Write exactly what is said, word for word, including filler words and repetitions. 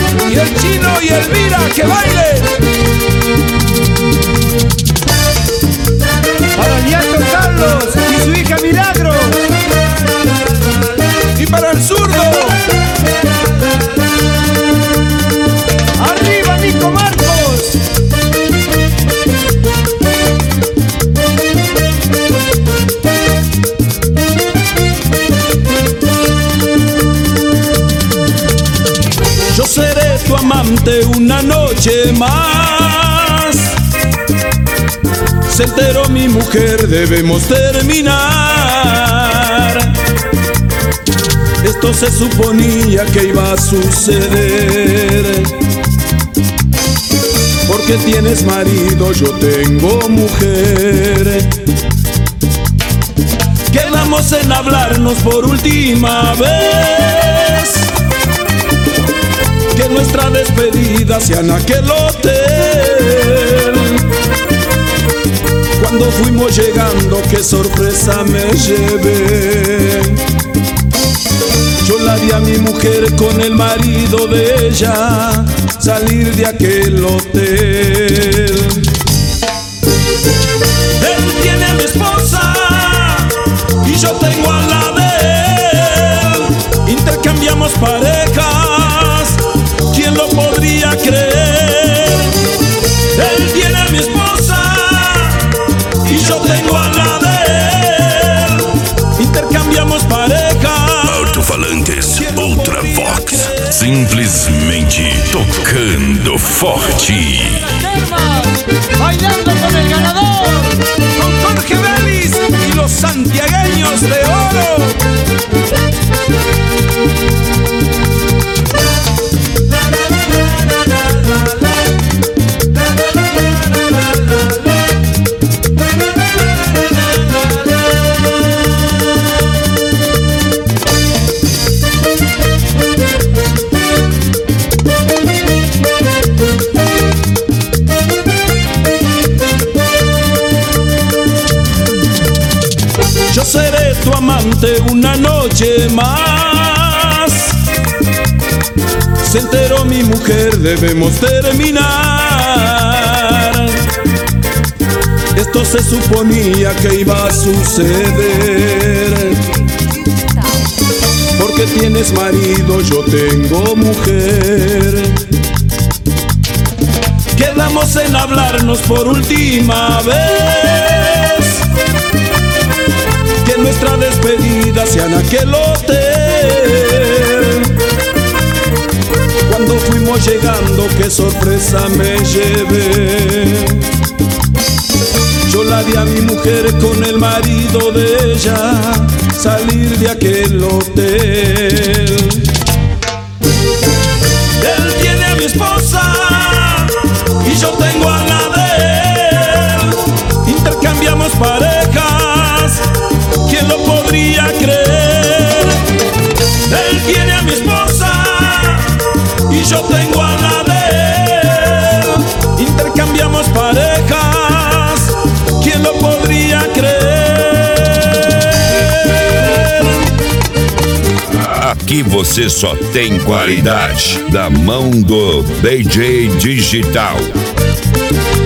Y el Chino y Elvira, que baile. Para el nieto Carlos y su hija Milagro. Y para el zurdo. ¡Arriba, Nico Marcos! Yo seré tu amante una noche más. Se enteró mi mujer, debemos terminar. Esto se suponía que iba a suceder. Porque tienes marido, yo tengo mujer. Quedamos en hablarnos por última vez. Que nuestra despedida sea en aquel hotel. Cuando fuimos llegando, qué sorpresa me llevé. Yo la vi a mi mujer con el marido de ella salir de aquel hotel. Él tiene a mi esposa y yo tengo a la de él. Intercambiamos parejas, ¿quién lo podría creer? Él tiene a mi esposa y yo tengo a la de él. Intercambiamos parejas. Alto-falantes Ultravox, simplesmente tocando forte. Bailando con el ganador, Con Jorge Vélez y los santiagueños de oro. Yo seré tu amante una noche más. Se enteró mi mujer, debemos terminar. Esto se suponía que iba a suceder. Porque tienes marido, yo tengo mujer. Quedamos en hablarnos por última vez. Que nuestra despedida sea en aquel hotel. Cuando fuimos llegando, qué sorpresa me llevé. Yo la vi a mi mujer con el marido de ella salir de aquel hotel. Él tiene a mi esposa y yo tengo a la de él. Intercambiamos parejas, ¿quién lo podría creer? Él tiene a mi esposa y yo tengo a la de él. Intercambiamos parejas, ¿quién lo podría creer? Aqui você só tem qualidade da mão do D J Digital.